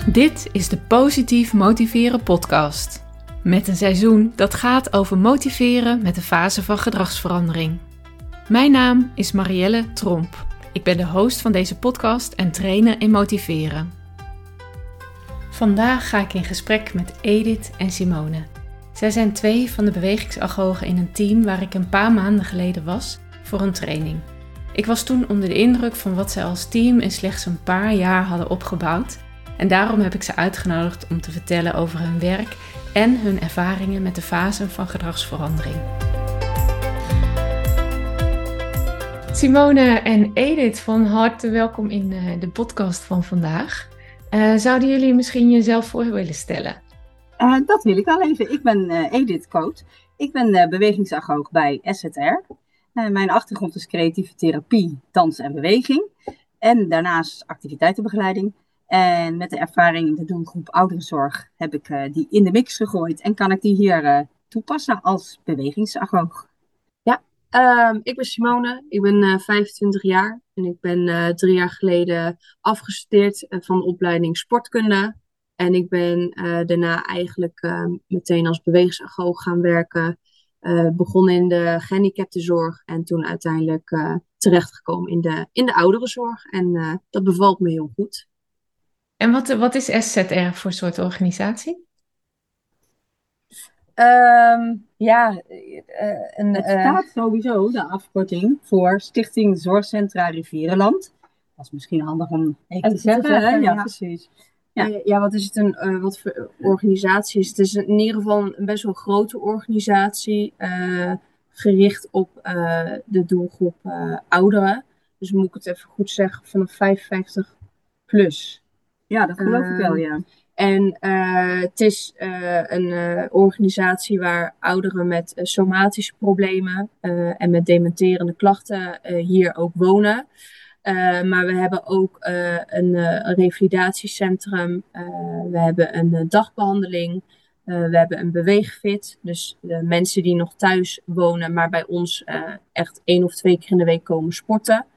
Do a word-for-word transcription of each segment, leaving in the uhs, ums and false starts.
Dit is de Positief Motiveren podcast. Met een seizoen dat gaat over motiveren met de fase van gedragsverandering. Mijn naam is Marielle Tromp. Ik ben de host van deze podcast en trainer in motiveren. Vandaag ga ik in gesprek met Edith en Simone. Zij zijn twee van de bewegingsagogen in een team waar ik een paar maanden geleden was voor een training. Ik was toen onder de indruk van wat zij als team in slechts een paar jaar hadden opgebouwd. En daarom heb ik ze uitgenodigd om te vertellen over hun werk en hun ervaringen met de fasen van gedragsverandering. Simone en Edith, van harte welkom in de podcast van vandaag. Uh, zouden jullie misschien jezelf voor willen stellen? Uh, dat wil ik wel even. Ik ben uh, Edith Koot. Ik ben uh, bewegingsagoog bij S Z R. Uh, mijn achtergrond is creatieve therapie, dans en beweging. En daarnaast activiteitenbegeleiding. En met de ervaring in de doelgroep ouderenzorg heb ik uh, die in de mix gegooid. En kan ik die hier uh, toepassen als bewegingsagoog. Ja, uh, ik ben Simone. Ik ben uh, vijfentwintig jaar. En ik ben uh, drie jaar geleden afgestudeerd uh, van de opleiding sportkunde. En ik ben uh, daarna eigenlijk uh, meteen als bewegingsagoog gaan werken. Uh, begonnen in de gehandicaptenzorg. En toen uiteindelijk uh, terechtgekomen in de, in de ouderenzorg. En uh, dat bevalt me heel goed. En wat, wat is S Z R voor soort organisatie? Um, ja, uh, een, het staat uh, sowieso, de afkorting, voor Stichting Zorgcentra Rivierenland. Dat is misschien handig om even te zeggen. zeggen hè? Ja, ja, precies. Ja. Uh, ja, wat is het een, uh, wat voor organisatie is het? Het is in ieder geval een best wel grote organisatie, uh, gericht op uh, de doelgroep uh, ouderen. Dus moet ik het even goed zeggen, vanaf vijfenvijftig plus. Ja, dat geloof uh, ik wel, ja. En uh, het is uh, een uh, organisatie waar ouderen met uh, somatische problemen uh, en met dementerende klachten uh, hier ook wonen. Uh, maar we hebben ook uh, een, uh, een revalidatiecentrum, uh, we hebben een uh, dagbehandeling, uh, we hebben een beweegfit. Dus de mensen die nog thuis wonen, maar bij ons uh, echt één of twee keer in de week komen sporten.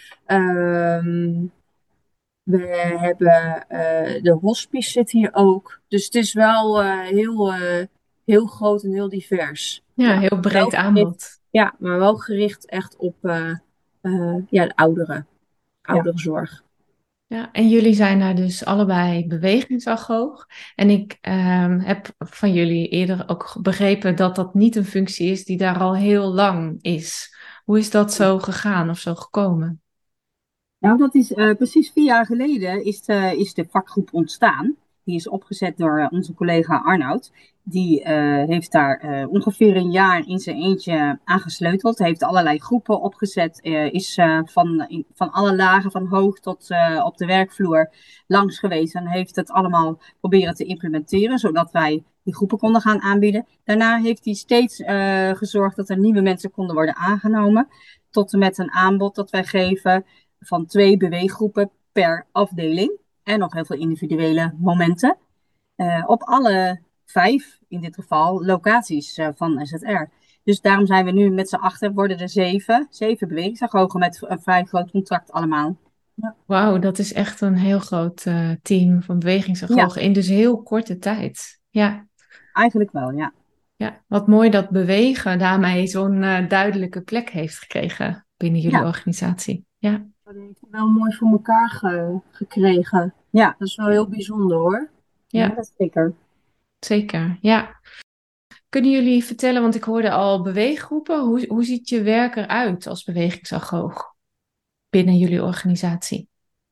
Um, We hebben uh, de hospice zit hier ook. Dus het is wel uh, heel, uh, heel groot en heel divers. Ja, ja, heel breed aanbod. Ja, maar wel gericht echt op uh, uh, ja, de ouderen. Ouderenzorg. Ja. ja, en jullie zijn daar dus allebei bewegingsagoog. En ik um, heb van jullie eerder ook begrepen dat dat niet een functie is die daar al heel lang is. Hoe is dat zo gegaan of zo gekomen? Nou, dat is uh, precies vier jaar geleden is de, is de vakgroep ontstaan. Die is opgezet door uh, onze collega Arnoud. Die uh, heeft daar uh, ongeveer een jaar in zijn eentje aangesleuteld. Heeft allerlei groepen opgezet. Uh, is uh, van, in, van alle lagen, van hoog tot uh, op de werkvloer langs geweest. En heeft het allemaal proberen te implementeren. Zodat wij die groepen konden gaan aanbieden. Daarna heeft hij steeds uh, gezorgd dat er nieuwe mensen konden worden aangenomen. Tot en met een aanbod dat wij geven van twee beweeggroepen per afdeling. En nog heel veel individuele momenten. Uh, op alle vijf, in dit geval, locaties uh, van S Z R. Dus daarom zijn we nu met z'n achter, worden er zeven. Zeven bewegingsagogen met een vrij groot contract allemaal. Ja. Wauw, dat is echt een heel groot uh, team van bewegingsagogen. Ja. In dus heel korte tijd. Ja. Eigenlijk wel, ja. Ja, wat mooi dat bewegen daarmee zo'n uh, duidelijke plek heeft gekregen binnen jullie ja. organisatie. Ja. Dat heeft wel mooi voor elkaar ge- gekregen. Ja. Dat is wel heel bijzonder hoor. Ja, ja, dat is zeker. Zeker, ja. Kunnen jullie vertellen, want ik hoorde al beweeggroepen. Hoe, hoe ziet je werk eruit als bewegingsagoog binnen jullie organisatie?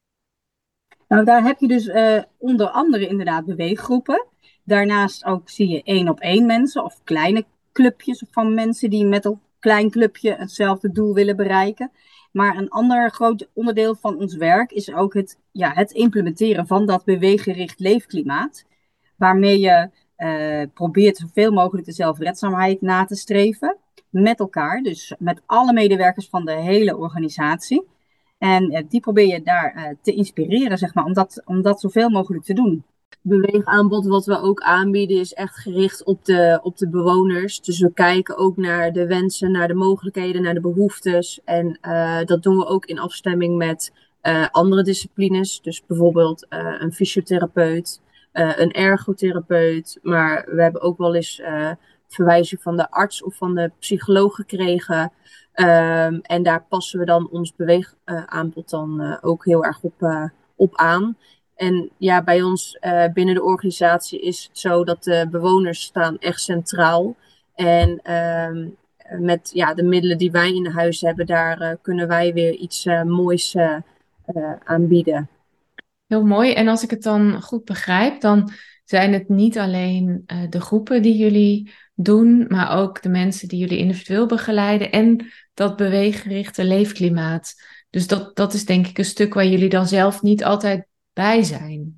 Nou, daar heb je dus uh, onder andere inderdaad beweeggroepen. Daarnaast ook zie je één op één mensen of kleine clubjes van mensen die met een klein clubje hetzelfde doel willen bereiken. Maar een ander groot onderdeel van ons werk is ook het, ja, het implementeren van dat beweeggericht leefklimaat. Waarmee je uh, probeert zoveel mogelijk de zelfredzaamheid na te streven. Met elkaar, dus met alle medewerkers van de hele organisatie. En uh, die probeer je daar uh, te inspireren, zeg maar, om dat, om dat zoveel mogelijk te doen. Beweegaanbod wat we ook aanbieden is echt gericht op de, op de bewoners. Dus we kijken ook naar de wensen, naar de mogelijkheden, naar de behoeftes. En uh, dat doen we ook in afstemming met uh, andere disciplines. Dus bijvoorbeeld uh, een fysiotherapeut, uh, een ergotherapeut. Maar we hebben ook wel eens uh, verwijzing van de arts of van de psycholoog gekregen. Um, en daar passen we dan ons beweegaanbod dan uh, ook heel erg op, uh, op aan. En ja, bij ons uh, binnen de organisatie is het zo dat de bewoners staan echt centraal. En um, met ja, de middelen die wij in huis hebben, daar uh, kunnen wij weer iets uh, moois uh, uh, aanbieden. Heel mooi. En als ik het dan goed begrijp, dan zijn het niet alleen uh, de groepen die jullie doen, maar ook de mensen die jullie individueel begeleiden en dat beweeggerichte leefklimaat. Dus dat, dat is denk ik een stuk waar jullie dan zelf niet altijd bij zijn.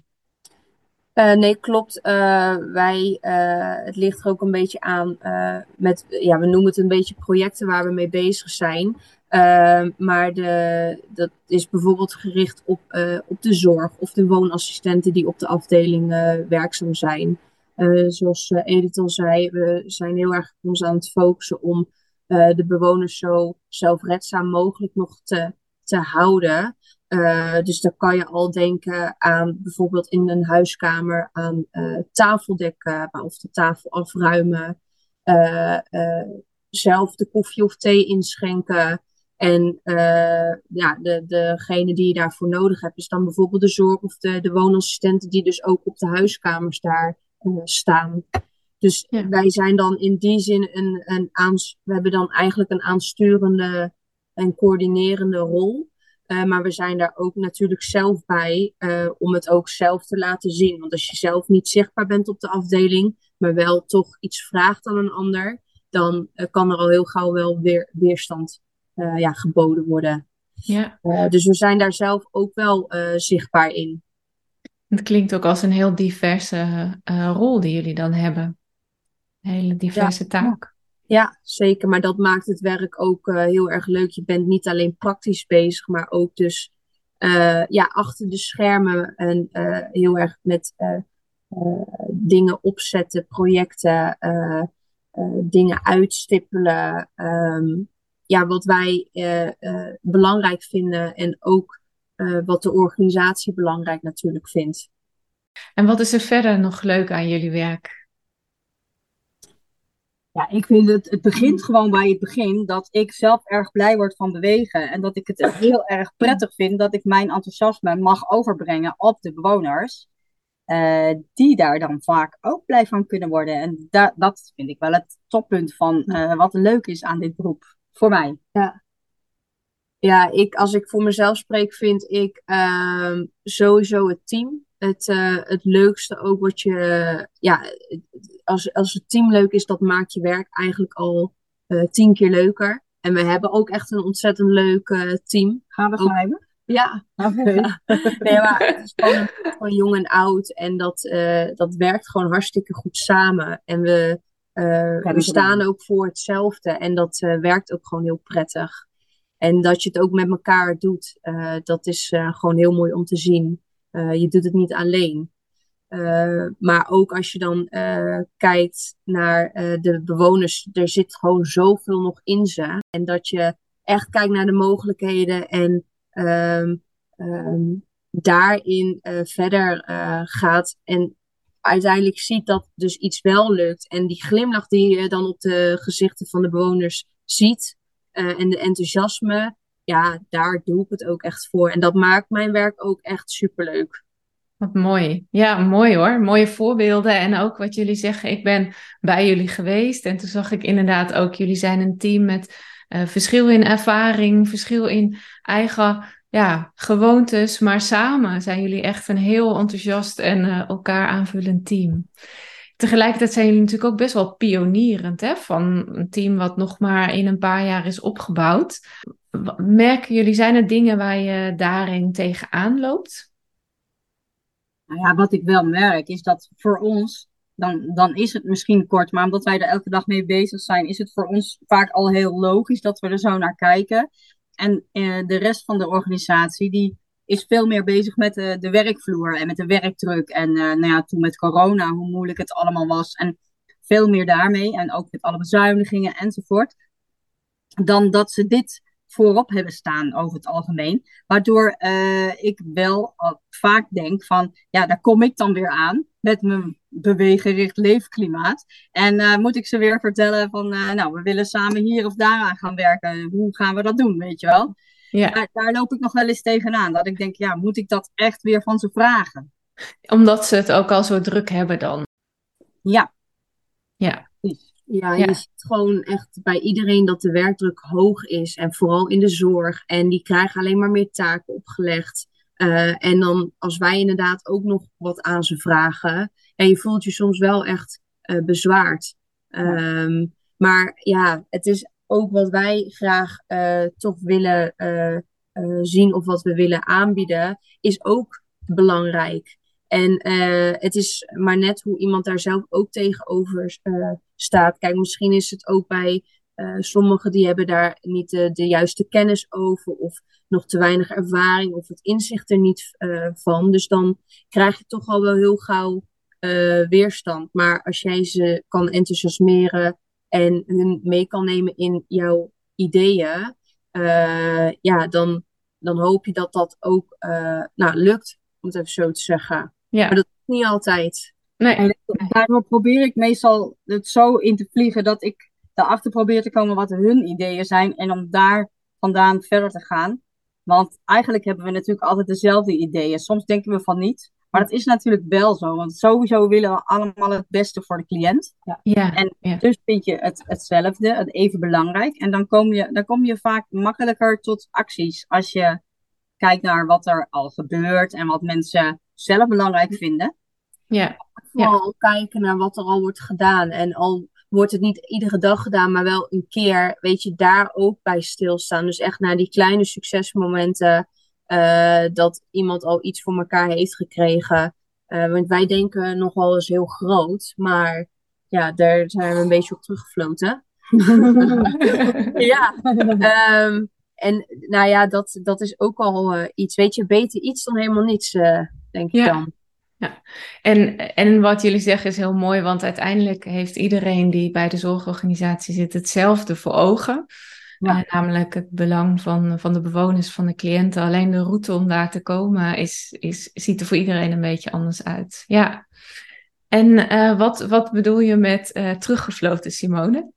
Uh, nee, klopt. Uh, wij, uh, het ligt er ook een beetje aan uh, met, ja, we noemen het een beetje projecten waar we mee bezig zijn. Uh, maar de, dat is bijvoorbeeld gericht op, uh, op de zorg of de woonassistenten die op de afdeling uh, werkzaam zijn. Uh, zoals uh, Edith al zei, we zijn heel erg ons aan het focussen om uh, de bewoners zo zelfredzaam mogelijk nog te, te houden. Uh, dus dan kan je al denken aan bijvoorbeeld in een huiskamer aan uh, tafeldekken of de tafel afruimen. Uh, uh, zelf de koffie of thee inschenken. En uh, ja, de, degene die je daarvoor nodig hebt is dan bijvoorbeeld de zorg of de, de woonassistenten die dus ook op de huiskamers daar uh, staan. Dus ja. Wij zijn dan in die zin een, een aans, we hebben dan eigenlijk een aansturende en coördinerende rol. Uh, maar we zijn daar ook natuurlijk zelf bij uh, om het ook zelf te laten zien. Want als je zelf niet zichtbaar bent op de afdeling, maar wel toch iets vraagt aan een ander, dan uh, kan er al heel gauw wel weer weerstand uh, ja, geboden worden. Ja. Uh, dus we zijn daar zelf ook wel uh, zichtbaar in. Het klinkt ook als een heel diverse uh, rol die jullie dan hebben. Een hele diverse ja. taak. Ja, zeker. Maar dat maakt het werk ook uh, heel erg leuk. Je bent niet alleen praktisch bezig, maar ook dus uh, ja, achter de schermen en uh, heel erg met uh, uh, dingen opzetten, projecten, uh, uh, dingen uitstippelen. Um, ja, wat wij uh, uh, belangrijk vinden en ook uh, wat de organisatie belangrijk natuurlijk vindt. En wat is er verder nog leuk aan jullie werk? Ja, ik vind het, het begint gewoon bij het begin dat ik zelf erg blij word van bewegen. En dat ik het heel erg prettig vind dat ik mijn enthousiasme mag overbrengen op de bewoners. Uh, die daar dan vaak ook blij van kunnen worden. En da- dat vind ik wel het toppunt van uh, wat leuk is aan dit beroep. Voor mij. Ja, ja ik, als ik voor mezelf spreek, vind ik uh, sowieso het team. Het, uh, het leukste ook wat je, ja, als, als het team leuk is, dat maakt je werk eigenlijk al uh, tien keer leuker. En we hebben ook echt een ontzettend leuk uh, team. Gaan we schrijven? Ja. Okay. ja. Nee, maar het is gewoon van jong en oud. En dat, uh, dat werkt gewoon hartstikke goed samen. En we, uh, we staan ook voor hetzelfde. En dat uh, werkt ook gewoon heel prettig. En dat je het ook met elkaar doet, uh, dat is uh, gewoon heel mooi om te zien. Uh, je doet het niet alleen. Uh, maar ook als je dan uh, kijkt naar uh, de bewoners, er zit gewoon zoveel nog in ze. En dat je echt kijkt naar de mogelijkheden en um, um, daarin uh, verder uh, gaat. En uiteindelijk ziet dat dus iets wel lukt. En die glimlach die je dan op de gezichten van de bewoners ziet uh, en de enthousiasme. Ja, daar doe ik het ook echt voor. En dat maakt mijn werk ook echt superleuk. Wat mooi. Ja, mooi hoor. Mooie voorbeelden. En ook wat jullie zeggen, ik ben bij jullie geweest. En toen zag ik inderdaad ook, jullie zijn een team met uh, verschil in ervaring, verschil in eigen ja, gewoontes. Maar samen zijn jullie echt een heel enthousiast en uh, elkaar aanvullend team. Tegelijkertijd zijn jullie natuurlijk ook best wel pionierend, hè? Van een team wat nog maar in een paar jaar is opgebouwd. Merken jullie, zijn er dingen waar je daarin tegenaan loopt? Nou ja, wat ik wel merk is dat voor ons, dan, dan is het misschien kort, maar omdat wij er elke dag mee bezig zijn, is het voor ons vaak al heel logisch dat we er zo naar kijken. En uh, de rest van de organisatie, die is veel meer bezig met uh, de werkvloer en met de werkdruk. En uh, nou ja, toen met corona, hoe moeilijk het allemaal was. En veel meer daarmee, en ook met alle bezuinigingen enzovoort. Dan dat ze dit voorop hebben staan over het algemeen. Waardoor uh, ik wel al vaak denk van, ja, daar kom ik dan weer aan met mijn beweeggericht leefklimaat. En uh, moet ik ze weer vertellen van, uh, nou, we willen samen hier of daar aan gaan werken. Hoe gaan we dat doen, weet je wel? Ja. Daar, daar loop ik nog wel eens tegenaan. Dat ik denk, ja, moet ik dat echt weer van ze vragen? Omdat ze het ook al zo druk hebben dan. Ja. Ja. Ja, je ja. ziet gewoon echt bij iedereen dat de werkdruk hoog is. En vooral in de zorg. En die krijgen alleen maar meer taken opgelegd. Uh, en dan als wij inderdaad ook nog wat aan ze vragen. En je voelt je soms wel echt uh, bezwaard. Um, maar ja, het is ook wat wij graag uh, toch willen uh, uh, zien of wat we willen aanbieden. Is ook belangrijk. En uh, het is maar net hoe iemand daar zelf ook tegenover uh, staat. Kijk, misschien is het ook bij uh, sommigen die hebben daar niet de, de juiste kennis over. Of nog te weinig ervaring of het inzicht er niet uh, van. Dus dan krijg je toch al wel heel gauw uh, weerstand. Maar als jij ze kan enthousiasmeren en hun mee kan nemen in jouw ideeën. Uh, ja, dan, dan hoop je dat dat ook uh, nou, lukt, om het even zo te zeggen. Ja. Maar dat is niet altijd. Nee. En daarom probeer ik meestal het zo in te vliegen dat ik erachter probeer te komen wat hun ideeën zijn. En om daar vandaan verder te gaan. Want eigenlijk hebben we natuurlijk altijd dezelfde ideeën. Soms denken we van niet. Maar dat is natuurlijk wel zo. Want sowieso willen we allemaal het beste voor de cliënt. Ja. Ja, en ja. dus vind je het hetzelfde, het even belangrijk. En dan kom je, dan kom je vaak makkelijker tot acties. Als je kijkt naar wat er al gebeurt en wat mensen zelf belangrijk vinden. Ja. Vooral ja. kijken naar wat er al wordt gedaan. En al wordt het niet iedere dag gedaan, maar wel een keer, weet je, daar ook bij stilstaan. Dus echt naar die kleine succesmomenten, uh, dat iemand al iets voor elkaar heeft gekregen. Uh, want wij denken nog wel eens heel groot, maar ja, daar zijn we een beetje op teruggefloten. ja, um, en nou ja, dat, dat is ook al uh, iets, weet je, beter iets dan helemaal niets, uh, denk ik ja. dan. Ja, en, en wat jullie zeggen is heel mooi, want uiteindelijk heeft iedereen die bij de zorgorganisatie zit hetzelfde voor ogen. Ja. Uh, namelijk het belang van, van de bewoners, van de cliënten. Alleen de route om daar te komen is, is, ziet er voor iedereen een beetje anders uit. Ja. En uh, wat, wat bedoel je met uh, teruggefloten, Simone?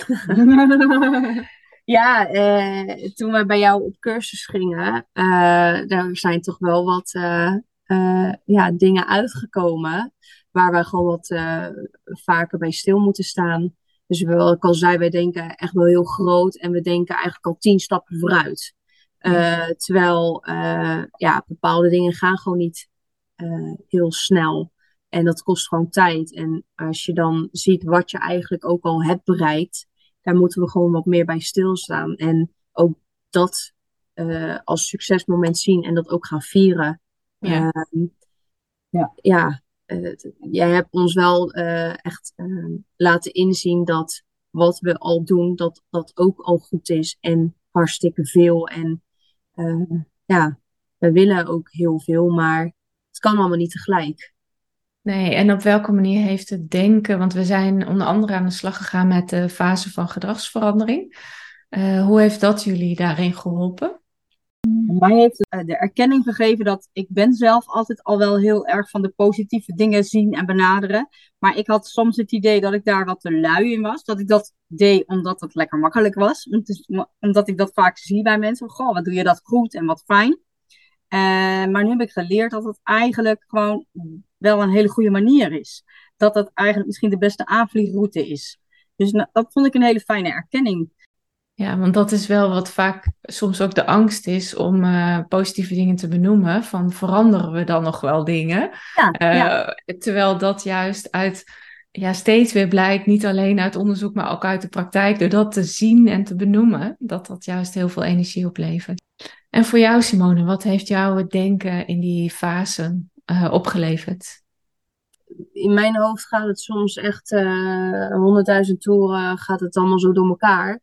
Ja, uh, toen we bij jou op cursus gingen, uh, daar zijn toch wel wat... Uh, Uh, ja, dingen uitgekomen waar wij gewoon wat uh, vaker bij stil moeten staan. Dus wel, ik al zei, wij denken echt wel heel groot en we denken eigenlijk al tien stappen vooruit. Uh, terwijl uh, ja, bepaalde dingen gaan gewoon niet uh, heel snel en dat kost gewoon tijd. En als je dan ziet wat je eigenlijk ook al hebt bereikt, daar moeten we gewoon wat meer bij stilstaan en ook dat uh, als succesmoment zien en dat ook gaan vieren. Ja, uh, ja, ja uh, jij hebt ons wel uh, echt uh, laten inzien dat wat we al doen, dat dat ook al goed is en hartstikke veel. En uh, ja, we willen ook heel veel, maar het kan allemaal niet tegelijk. Nee, en op welke manier heeft het denken, want we zijn onder andere aan de slag gegaan met de fase van gedragsverandering. Uh, hoe heeft dat jullie daarin geholpen? Mij heeft het de erkenning gegeven dat ik ben zelf altijd al wel heel erg van de positieve dingen zien en benaderen. Maar ik had soms het idee dat ik daar wat te lui in was. Dat ik dat deed omdat het lekker makkelijk was. Omdat ik dat vaak zie bij mensen. Goh, wat doe je dat goed en wat fijn. Uh, maar nu heb ik geleerd dat het eigenlijk gewoon wel een hele goede manier is. Dat dat eigenlijk misschien de beste aanvliegroute is. Dus nou, dat vond ik een hele fijne erkenning. Ja, want dat is wel wat vaak soms ook de angst is om uh, positieve dingen te benoemen. Van veranderen we dan nog wel dingen? Ja, uh, ja. Terwijl dat juist uit, ja, steeds weer blijkt, niet alleen uit onderzoek, maar ook uit de praktijk. Door dat te zien en te benoemen, dat dat juist heel veel energie oplevert. En voor jou, Simone, wat heeft jou het denken in die fase uh, opgeleverd? In mijn hoofd gaat het soms echt honderdduizend uh, toeren, gaat het allemaal zo door elkaar.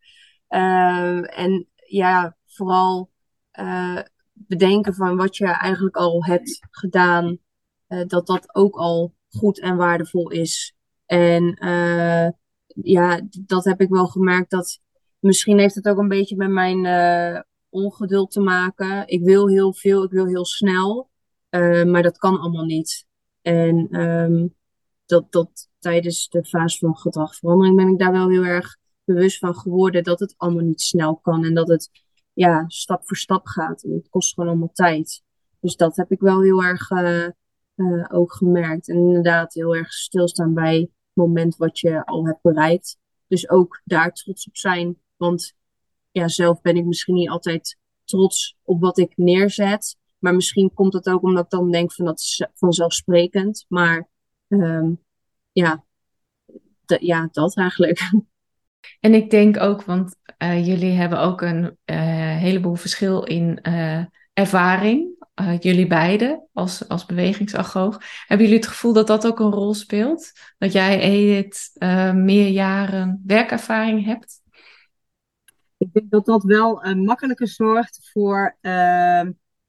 Uh, en ja, vooral uh, bedenken van wat je eigenlijk al hebt gedaan, uh, dat dat ook al goed en waardevol is. En uh, ja, dat heb ik wel gemerkt dat misschien heeft het ook een beetje met mijn uh, ongeduld te maken. Ik wil heel veel, ik wil heel snel, uh, maar dat kan allemaal niet. En um, dat, dat tijdens de fase van gedragsverandering ben ik daar wel heel erg bewust van geworden dat het allemaal niet snel kan en dat het ja, stap voor stap gaat. En het kost gewoon allemaal tijd. Dus dat heb ik wel heel erg uh, uh, ook gemerkt. En inderdaad heel erg stilstaan bij het moment wat je al hebt bereikt. Dus ook daar trots op zijn. Want ja, zelf ben ik misschien niet altijd trots op wat ik neerzet. Maar misschien komt het ook omdat ik dan denk van dat is vanzelfsprekend. Maar um, ja, d- ja, dat eigenlijk. En ik denk ook, want uh, jullie hebben ook een uh, heleboel verschil in uh, ervaring. Uh, jullie beiden als, als bewegingsagoog. Hebben jullie het gevoel dat dat ook een rol speelt? Dat jij, Edith, uh, meer jaren werkervaring hebt? Ik denk dat dat wel uh, makkelijker zorgt voor, uh,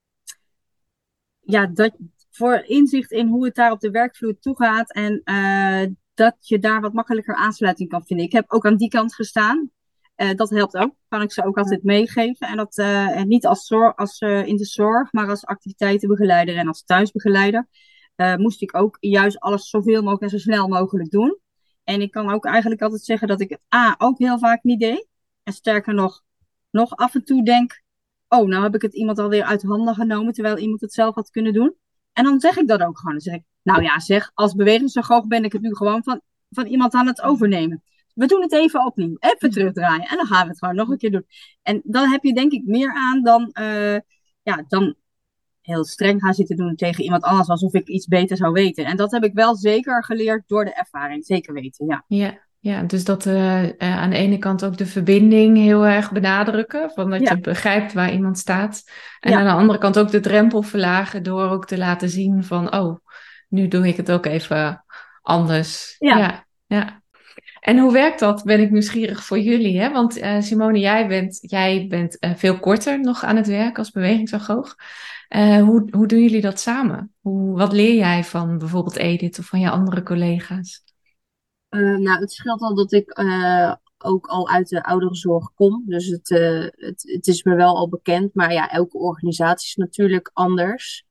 ja, dat, voor inzicht in hoe het daar op de werkvloer toegaat. En uh, dat je daar wat makkelijker aansluiting kan vinden. Ik heb ook aan die kant gestaan. Uh, dat helpt ook. Kan ik ze ook altijd meegeven. En dat uh, en niet als, zorg, als uh, in de zorg, maar als activiteitenbegeleider en als thuisbegeleider. Uh, moest ik ook juist alles zoveel mogelijk en zo snel mogelijk doen. En ik kan ook eigenlijk altijd zeggen dat ik het A ook heel vaak niet deed. En sterker nog, nog af en toe denk, oh, nou heb ik het iemand alweer uit handen genomen, terwijl iemand het zelf had kunnen doen. En dan zeg ik dat ook gewoon. Dan zeg ik, nou ja, zeg, als bewegingspedagoog ben ik het nu gewoon van, van iemand aan het overnemen. We doen het even opnieuw, even terugdraaien. En dan gaan we het gewoon nog een keer doen. En dan heb je denk ik meer aan dan, uh, ja, dan heel streng gaan zitten doen tegen iemand anders, alsof ik iets beter zou weten. En dat heb ik wel zeker geleerd door de ervaring. Zeker weten, ja. Ja. Ja, dus dat uh, uh, aan de ene kant ook de verbinding heel erg benadrukken. Van dat Ja. je begrijpt waar iemand staat. En Ja. aan de andere kant ook de drempel verlagen door ook te laten zien van... oh, nu doe ik het ook even anders. Ja. Ja, ja. En hoe werkt dat? Ben ik nieuwsgierig voor jullie. Hè? Want uh, Simone, jij bent, jij bent uh, veel korter nog aan het werk als bewegingsagoog. Uh, hoe, hoe doen jullie dat samen? Hoe, wat leer jij van bijvoorbeeld Edith of van je andere collega's? Uh, nou, het scheelt al dat ik uh, ook al uit de ouderenzorg kom. Dus het, uh, het, het is me wel al bekend. Maar ja, elke organisatie is natuurlijk anders.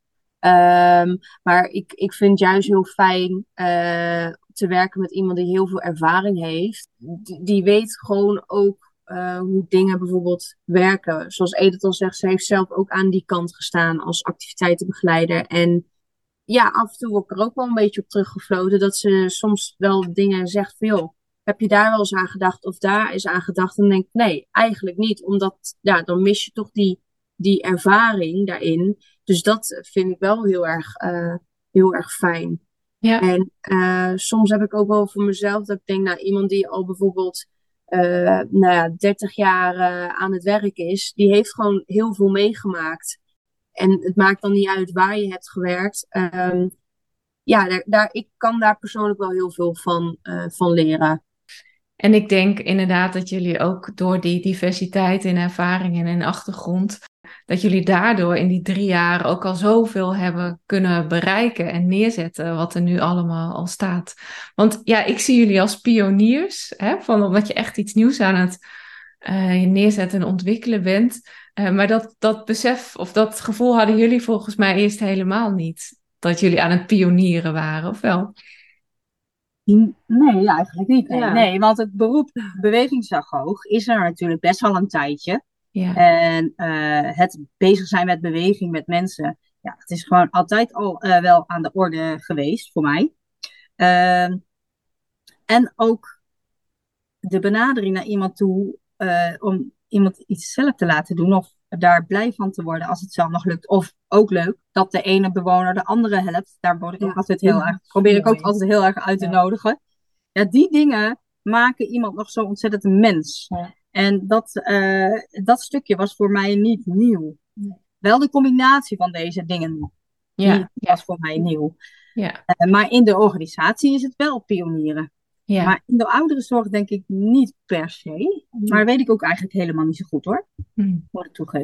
Um, maar ik, ik vind het juist heel fijn uh, te werken met iemand die heel veel ervaring heeft. Die, die weet gewoon ook uh, hoe dingen bijvoorbeeld werken. Zoals Edith al zegt, ze heeft zelf ook aan die kant gestaan als activiteitenbegeleider. En ja, af en toe word ik er ook wel een beetje op teruggefloten. Dat ze soms wel dingen zegt van, joh, heb je daar wel eens aan gedacht of daar is aan gedacht? En dan denk ik, nee, eigenlijk niet. Omdat, ja, dan mis je toch die, die ervaring daarin. Dus dat vind ik wel heel erg, uh, heel erg fijn. Ja. En uh, soms heb ik ook wel voor mezelf dat ik denk, nou, iemand die al bijvoorbeeld uh, nou ja, dertig jaar uh, aan het werk is, die heeft gewoon heel veel meegemaakt. En het maakt dan niet uit waar je hebt gewerkt. Um, ja, daar, daar, ik kan daar persoonlijk wel heel veel van, uh, van leren. En ik denk inderdaad dat jullie ook door die diversiteit in ervaringen en in achtergrond, dat jullie daardoor in die drie jaar ook al zoveel hebben kunnen bereiken en neerzetten wat er nu allemaal al staat. Want ja, ik zie jullie als pioniers, hè, van omdat je echt iets nieuws aan het uh, neerzetten en ontwikkelen bent. Uh, maar dat, dat besef of dat gevoel hadden jullie volgens mij eerst helemaal niet. Dat jullie aan het pionieren waren, of wel? Nee, eigenlijk niet. Nee, Ja. nee, want het beroep bewegingsagoog is er natuurlijk best wel een tijdje. Ja. En uh, het bezig zijn met beweging, met mensen, ja, het is gewoon altijd al uh, wel aan de orde geweest voor mij. Uh, en ook de benadering naar iemand toe uh, om iemand iets zelf te laten doen of daar blij van te worden als het zelf nog lukt. Of ook leuk dat de ene bewoner de andere helpt. Daar word ik ook Ja, altijd heel ja, erg, probeer ik ook mooi. altijd heel erg uit te Ja. nodigen. Ja, die dingen maken iemand nog zo ontzettend een mens. Ja. En dat, uh, dat stukje was voor mij niet nieuw. Nee. Wel de combinatie van deze dingen, Ja, die ja, was voor mij nieuw. ja, Uh, maar in de organisatie is het wel pionieren. ja. Maar in de ouderenzorg denk ik niet per se. Maar dat weet ik ook eigenlijk helemaal niet zo goed hoor. Hm. Moet ik toegeven.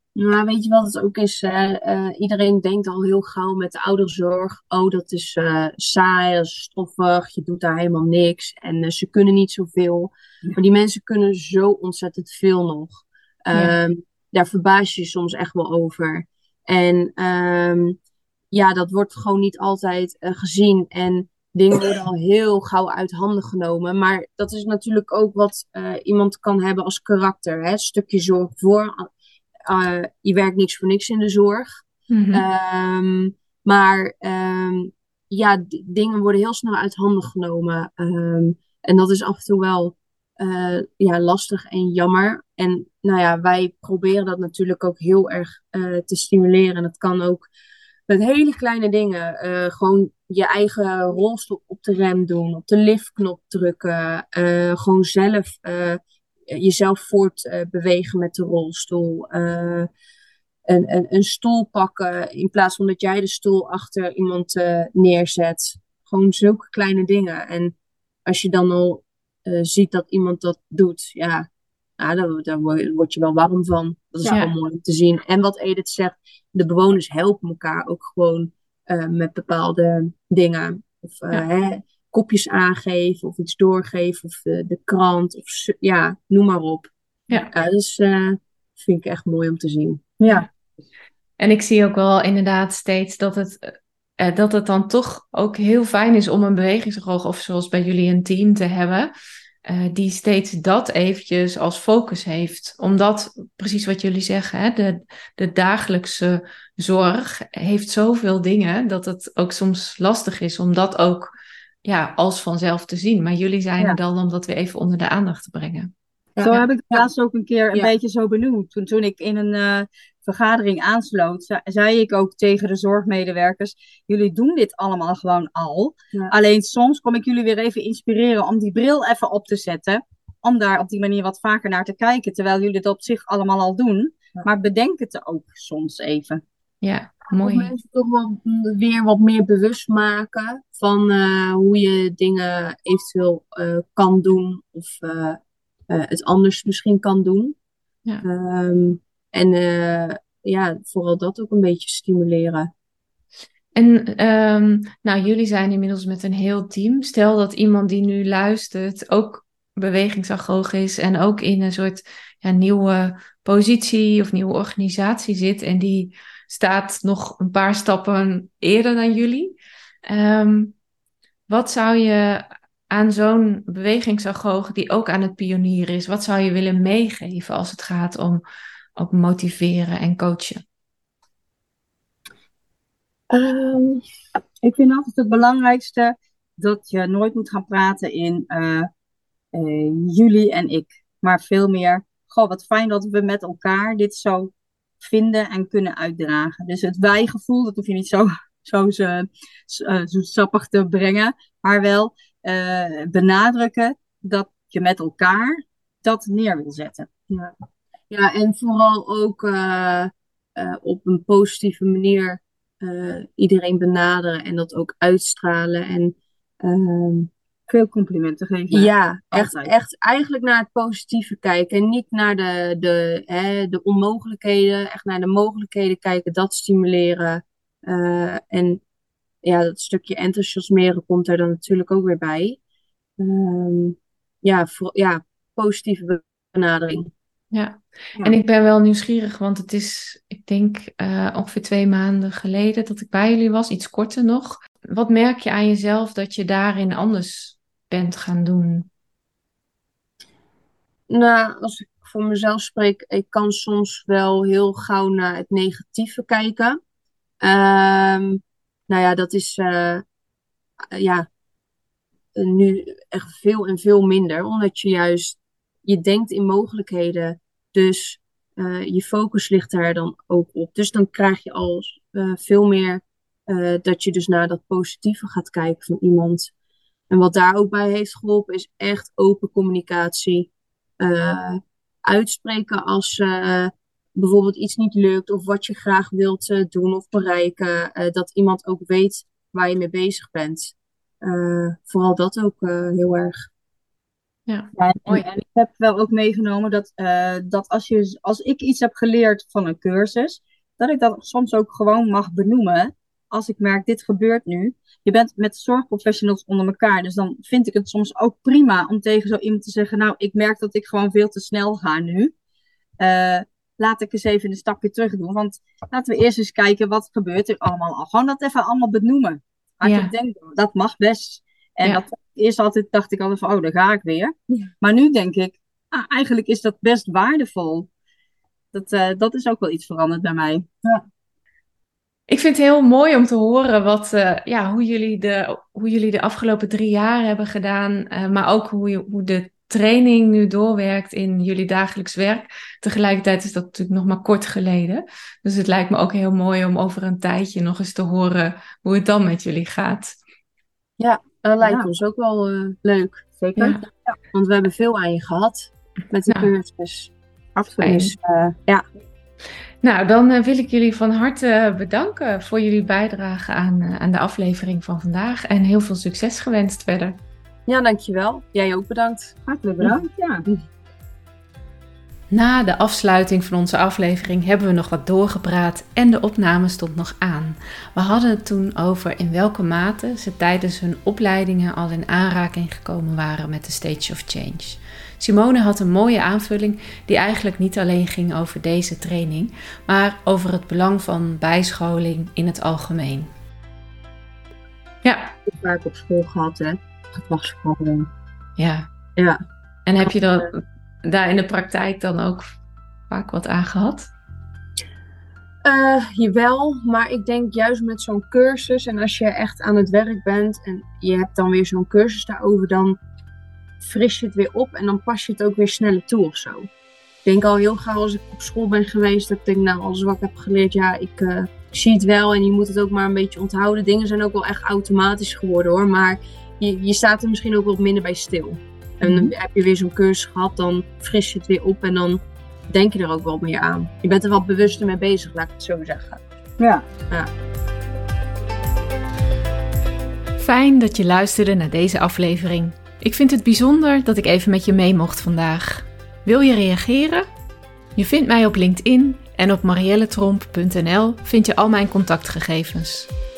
Nou, weet je wat het ook is? Hè? Eh, iedereen denkt al heel gauw met de ouderenzorg. Oh, dat is eh, saai, dat is stoffig, je doet daar helemaal niks. En eh, ze kunnen niet zoveel. Maar die mensen kunnen zo ontzettend veel nog. Ja, Ehm, Daar verbaas je je soms echt wel over. En ehm, ja, dat wordt gewoon niet altijd eh, gezien. En dingen worden al heel gauw uit handen genomen. Maar dat is natuurlijk ook wat eh, iemand kan hebben als karakter. Hè? Een stukje zorg voor. Uh, je werkt niks voor niks in de zorg. mhm. Um, maar um, ja, d- dingen worden heel snel uit handen genomen. Um, en dat is af en toe wel uh, ja, lastig en jammer. En nou ja, wij proberen dat natuurlijk ook heel erg uh, te stimuleren. En dat kan ook met hele kleine dingen. Uh, gewoon je eigen rolstoel op de rem doen, op de liftknop drukken. Uh, gewoon zelf uh, jezelf voort uh, bewegen met de rolstoel. Uh, een, een, een stoel pakken in plaats van dat jij de stoel achter iemand uh, neerzet. Gewoon zulke kleine dingen. En als je dan al uh, ziet dat iemand dat doet, ja, nou, daar, daar word, word je wel warm van. Dat is Ja. gewoon mooi om te zien. En wat Edith zegt, de bewoners helpen elkaar ook gewoon uh, met bepaalde dingen. Of uh, Ja. hè, kopjes aangeven of iets doorgeven of uh, de krant of ja, noem maar op. Ja. Ja, dus uh, vind ik echt mooi om te zien. Ja. En ik zie ook wel inderdaad steeds dat het, eh, dat het dan toch ook heel fijn is om een bewegingspedagoog of zoals bij jullie een team te hebben, eh, die steeds dat eventjes als focus heeft. Omdat, precies wat jullie zeggen, hè, de, de dagelijkse zorg heeft zoveel dingen dat het ook soms lastig is om dat ook ja, als vanzelf te zien. Maar jullie zijn Ja. er dan om dat weer even onder de aandacht te brengen. Zo Ja. heb ik het Ja. laatst ook een keer een Ja. beetje zo benoemd. Toen, toen ik in een uh, vergadering aansloot, ze- zei ik ook tegen de zorgmedewerkers, jullie doen dit allemaal gewoon al. Ja. Alleen soms kom ik jullie weer even inspireren om die bril even op te zetten. Om daar op die manier wat vaker naar te kijken. Terwijl jullie dat op zich allemaal al doen. Ja. Maar bedenk het ook soms even. Ja, Of mooi. mensen toch wel weer wat meer bewust maken van uh, hoe je dingen eventueel uh, kan doen of uh, uh, het anders misschien kan doen. Ja. Um, en uh, ja, vooral dat ook een beetje stimuleren. En um, nou, jullie zijn inmiddels met een heel team. Stel dat iemand die nu luistert ook bewegingsagoog is en ook in een soort ja, nieuwe positie of nieuwe organisatie zit en die staat nog een paar stappen eerder dan jullie. Um, wat zou je aan zo'n bewegingsagoog die ook aan het pionieren is, wat zou je willen meegeven als het gaat om ook motiveren en coachen? Um, ik vind altijd het belangrijkste dat je nooit moet gaan praten in uh, uh, jullie en ik. Maar veel meer, goh, wat fijn dat we met elkaar dit zo vinden en kunnen uitdragen. Dus het wij-gevoel, dat hoef je niet zo, zo, zo, zo, zo sappig te brengen. Maar wel uh, benadrukken dat je met elkaar dat neer wil zetten. Ja, ja en vooral ook uh, uh, op een positieve manier uh, iedereen benaderen en dat ook uitstralen. En uh, veel complimenten geven. Ja, echt, echt eigenlijk naar het positieve kijken. En niet naar de, de, hè, de onmogelijkheden. Echt naar de mogelijkheden kijken. Dat stimuleren. Uh, en ja, dat stukje enthousiasmeren komt er dan natuurlijk ook weer bij. Um, ja, voor, ja, positieve benadering. Ja. ja, en ik ben wel nieuwsgierig, want het is, ik denk, uh, ongeveer twee maanden geleden dat ik bij jullie was. Iets korter nog. Wat merk je aan jezelf dat je daarin anders bent gaan doen? Nou, als ik voor mezelf spreek, ik kan soms wel heel gauw naar het negatieve kijken. Um, nou ja, dat is uh, ja, nu echt veel en veel minder, omdat je juist, je denkt in mogelijkheden, dus uh, je focus ligt daar dan ook op. Dus dan krijg je al uh, veel meer uh, dat je dus naar dat positieve gaat kijken van iemand. En wat daar ook bij heeft geholpen is echt open communicatie. Uh, uitspreken als uh, bijvoorbeeld iets niet lukt of wat je graag wilt uh, doen of bereiken. Uh, dat iemand ook weet waar je mee bezig bent. Uh, vooral dat ook uh, heel erg. Ja, ja en, mooi. en ik heb wel ook meegenomen dat, uh, dat als, je, als ik iets heb geleerd van een cursus, dat ik dat soms ook gewoon mag benoemen. Als ik merk, dit gebeurt nu. Je bent met zorgprofessionals onder elkaar, dus dan vind ik het soms ook prima om tegen zo iemand te zeggen, nou, ik merk dat ik gewoon veel te snel ga nu. Uh, laat ik eens even een stapje terug doen, want laten we eerst eens kijken, wat gebeurt er allemaal al. Gewoon dat even allemaal benoemen. Als ja. je denkt, dat mag best. En ja. dat, eerst altijd dacht ik altijd van, oh, daar ga ik weer. Ja. Maar nu denk ik, ah, eigenlijk is dat best waardevol. Dat, uh, dat is ook wel iets veranderd bij mij. Ja. Ik vind het heel mooi om te horen wat, uh, ja, hoe, jullie de, hoe jullie de afgelopen drie jaar hebben gedaan. Uh, maar ook hoe, je, hoe de training nu doorwerkt in jullie dagelijks werk. Tegelijkertijd is dat natuurlijk nog maar kort geleden. Dus het lijkt me ook heel mooi om over een tijdje nog eens te horen hoe het dan met jullie gaat. Ja, dat lijkt ja. ons ook wel uh, leuk. Zeker. Ja. Ja, want we hebben veel aan je gehad met de nou, cursus. Absoluut. Dus, uh, ja. Nou, dan uh, wil ik jullie van harte bedanken voor jullie bijdrage aan, uh, aan de aflevering van vandaag. En heel veel succes gewenst verder. Ja, dankjewel. Jij ook bedankt. Hartelijk bedankt. Ja. Na de afsluiting van onze aflevering hebben we nog wat doorgepraat en de opname stond nog aan. We hadden het toen over in welke mate ze tijdens hun opleidingen al in aanraking gekomen waren met de Stage of Change. Simone had een mooie aanvulling die eigenlijk niet alleen ging over deze training, maar over het belang van bijscholing in het algemeen. Ja. Dat heb ik op school gehad, hè. Gedragsverandering. Ja. Ja. En heb je dan daar in de praktijk dan ook vaak wat aan gehad? Uh, jawel, maar ik denk juist met zo'n cursus en als je echt aan het werk bent en je hebt dan weer zo'n cursus daarover, dan fris je het weer op en dan pas je het ook weer sneller toe of zo. Ik denk al heel gauw als ik op school ben geweest, dat ik denk, nou, alles wat ik heb geleerd, ja, ik uh, zie het wel en je moet het ook maar een beetje onthouden. Dingen zijn ook wel echt automatisch geworden hoor, maar je, je staat er misschien ook wat minder bij stil. En dan heb je weer zo'n cursus gehad, dan fris je het weer op en dan denk je er ook wel meer aan. Je bent er wat bewuster mee bezig, laat ik het zo zeggen. Ja. ja. Fijn dat je luisterde naar deze aflevering. Ik vind het bijzonder dat ik even met je mee mocht vandaag. Wil je reageren? Je vindt mij op LinkedIn en op marielletromp punt n l vind je al mijn contactgegevens.